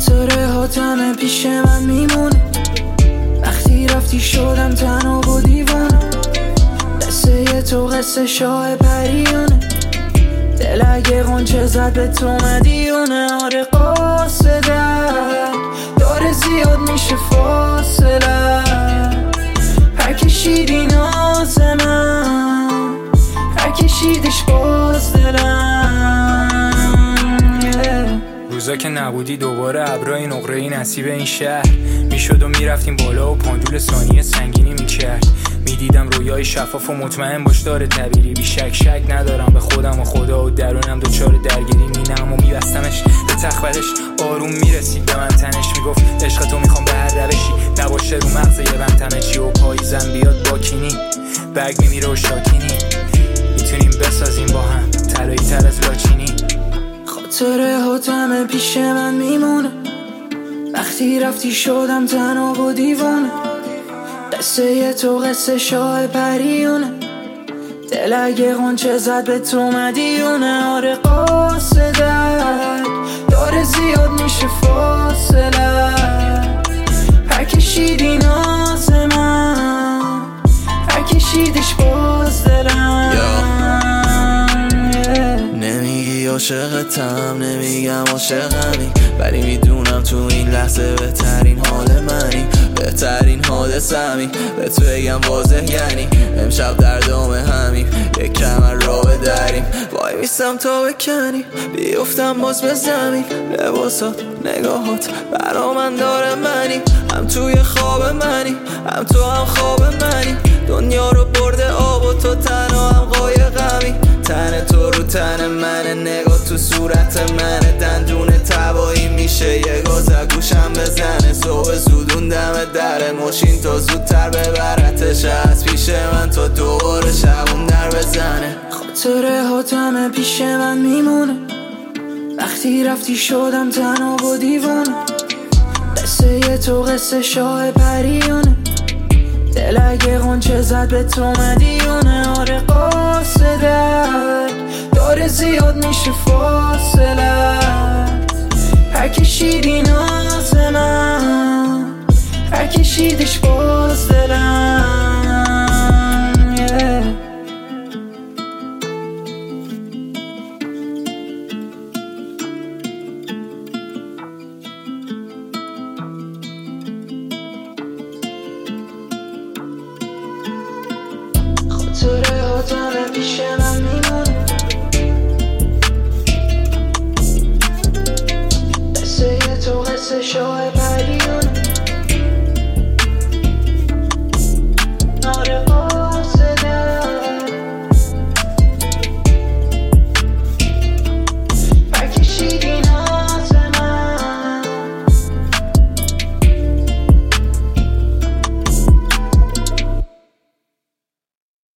خاطره هاتمه پیش من میمونه، وقتی رفتی شدم تنها و دیوانه. قصه تو قصه شاه پریونه، دل اگه غنچه زد به تو مدیونه. آره قاصدت داره زیاد میشه فاصله، هر کشیدی ناز من، هر کشیدش باز دلم. روزا که نبودی دوباره ابرای نقره‌ای نصیب این شهر میشد و میرفتیم بالا و پاندول ثانیه سنگینی میکرد. میدیدم رویای شفاف و مطمئن باش داره تعبیری، بی شک شک ندارم به خودم و خدا و درونم دوچار درگیری. مینم و میبستمش به تخبرش، آروم میرسید به من تنش، میگفت عشق تو میخوام به هر روشی نباشه رو مغز یه بنتمه چی، و پاییزم بیاد با کینی برگ میمیره و شاکینی، میتونیم بسازیم با هم طلایی تر از لاچینی. خاطره هاتمه پیش من میمونه، وقتی رفتی شدم تنها و دیوانه. قصه تو قصه شاه پریونه، دل اگه غنچه زد به تو مدیونه. آره قاصدت داره زیاد میشه فاصله، هر کشیدی ناز من، هر کشیدش باز دلم. نمیگی عاشقتم، نمیگم عاشقمی، ولی میدونم تو این لحظه بهترین حال منی، بهترین حادثمی. به تو بگم واضح یعنی امشب در دام همیم، یک کمر را بدریم، وای میستم تا بکنی بیفتم باز به زمین. لباسات نگاهات برا من داره منی، هم توی خواب منی هم تو هم خواب منی. دنیا رو برده آب و تو تنها هم قایقمی، تن تو رو تن منه، نگاه تو صورت منه، دندون تبایی میشه یه گازه گوشم بزنه. صبح زودون دم در ماشین تا زودتر ببرتش از پیش من تا دوباره شبون در بزنه. خاطره هاتمه پیش من میمونه، وقتی رفتی شدم تنها و دیوانه. قصه تو قصه شاه پریونه، دل اگه غنچه زد به تو مدیونه. آره قاصدت داره زیاد میشه فاصله، هر کشیدی ناز من، هر کشیدش باز دلم.